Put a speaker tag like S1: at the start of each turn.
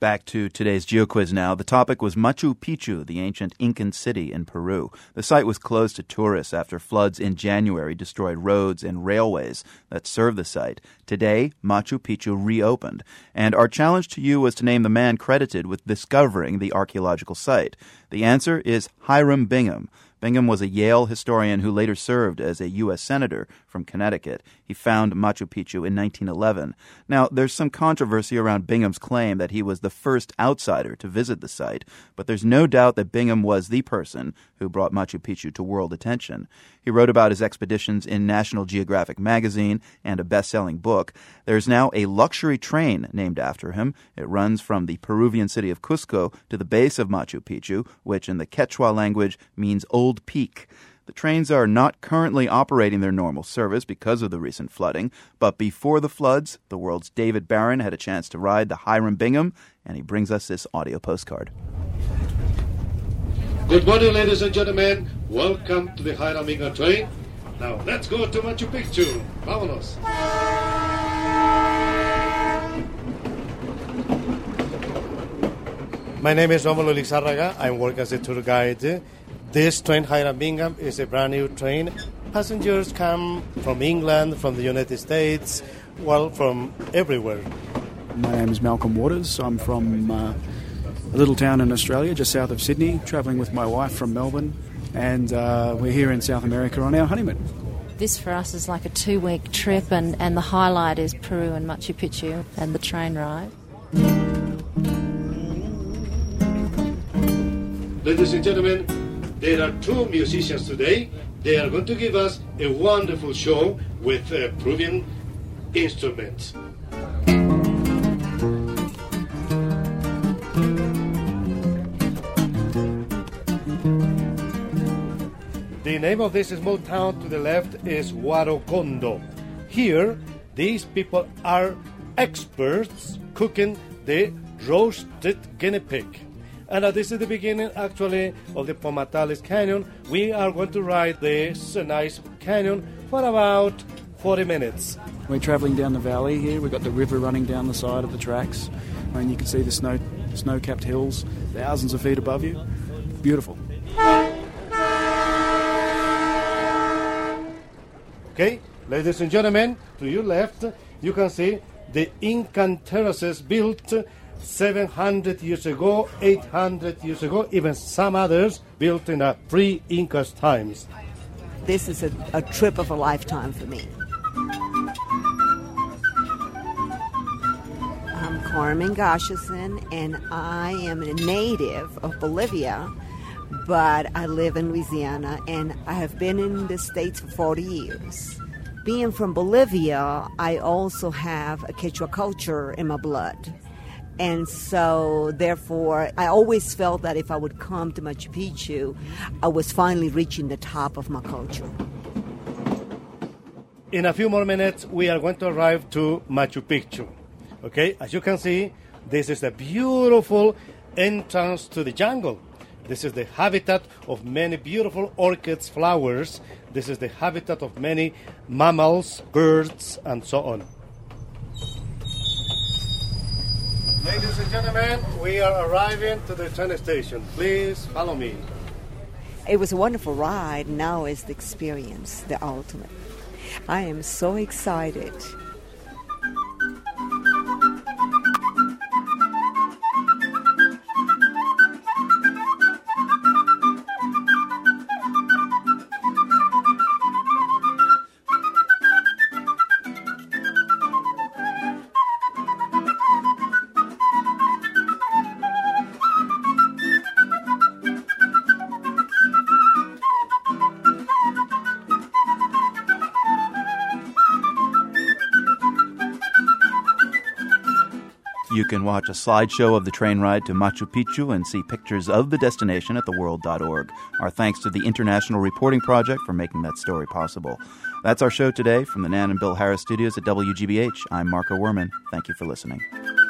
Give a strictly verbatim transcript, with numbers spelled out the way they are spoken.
S1: Back to today's GeoQuiz now. The topic was Machu Picchu, the ancient Incan city in Peru. The site was closed to tourists after floods in January destroyed roads and railways that serve the site. Today, Machu Picchu reopened. And our challenge to you was to name the man credited with discovering the archaeological site. The answer is Hiram Bingham. Bingham was a Yale historian who later served as a U S senator from Connecticut. He found Machu Picchu in nineteen eleven. Now, there's some controversy around Bingham's claim that he was the first outsider to visit the site, but there's no doubt that Bingham was the person who brought Machu Picchu to world attention. He wrote about his expeditions in National Geographic magazine and a best-selling book. There's now a luxury train named after him. It runs from the Peruvian city of Cusco to the base of Machu Picchu, which in the Quechua language means Old Peak. The trains are not currently operating their normal service because of the recent flooding, but before the floods, the world's David Barron had a chance to ride the Hiram Bingham, and he brings us this audio postcard.
S2: Good morning, ladies and gentlemen. Welcome to the Hiram Bingham train. Now, let's go to Machu Picchu. Vámonos. My name is Romulo Lizarraga. I work as a tour guide. This train, Hiram Bingham, is a brand new train. Passengers come from England, from the United States, well, from everywhere.
S3: My name is Malcolm Waters. I'm from uh, a little town in Australia, just south of Sydney, travelling with my wife from Melbourne, and uh, we're here in South America on our honeymoon.
S4: This for us is like a two-week trip, and, and the highlight is Peru and Machu Picchu and the train ride.
S2: Ladies and gentlemen, there are two musicians today. They are going to give us a wonderful show with uh, Peruvian instruments. The name of this small town to the left is Huarocondo. Here, these people are experts cooking the roasted guinea pig. And uh, this is the beginning, actually, of the Pomatales Canyon. We are going to ride this nice canyon for about forty minutes.
S3: We're travelling down the valley here. We've got the river running down the side of the tracks. And you can see the snow, snow-capped hills, thousands of feet above you. Beautiful.
S2: Okay, ladies and gentlemen, to your left, you can see the Incan terraces built seven hundred years ago, eight hundred years ago, even some others built in a pre-Incas times.
S5: This is a, a trip of a lifetime for me. I'm Carmen Gasheson, and I am a native of Bolivia, but I live in Louisiana, and I have been in the States for forty years. Being from Bolivia, I also have a Quechua culture in my blood. And so, therefore, I always felt that if I would come to Machu Picchu, I was finally reaching the top of my culture.
S2: In a few more minutes, we are going to arrive to Machu Picchu. Okay, as you can see, this is a beautiful entrance to the jungle. This is the habitat of many beautiful orchids, flowers. This is the habitat of many mammals, birds, and so on. Ladies and gentlemen, we are arriving to the train station. Please follow me.
S5: It was a wonderful ride. Now is the experience, the ultimate. I am so excited.
S1: You can watch a slideshow of the train ride to Machu Picchu and see pictures of the destination at the world dot org. Our thanks to the International Reporting Project for making that story possible. That's our show today from the Nan and Bill Harris studios at W G B H. I'm Marco Werman. Thank you for listening.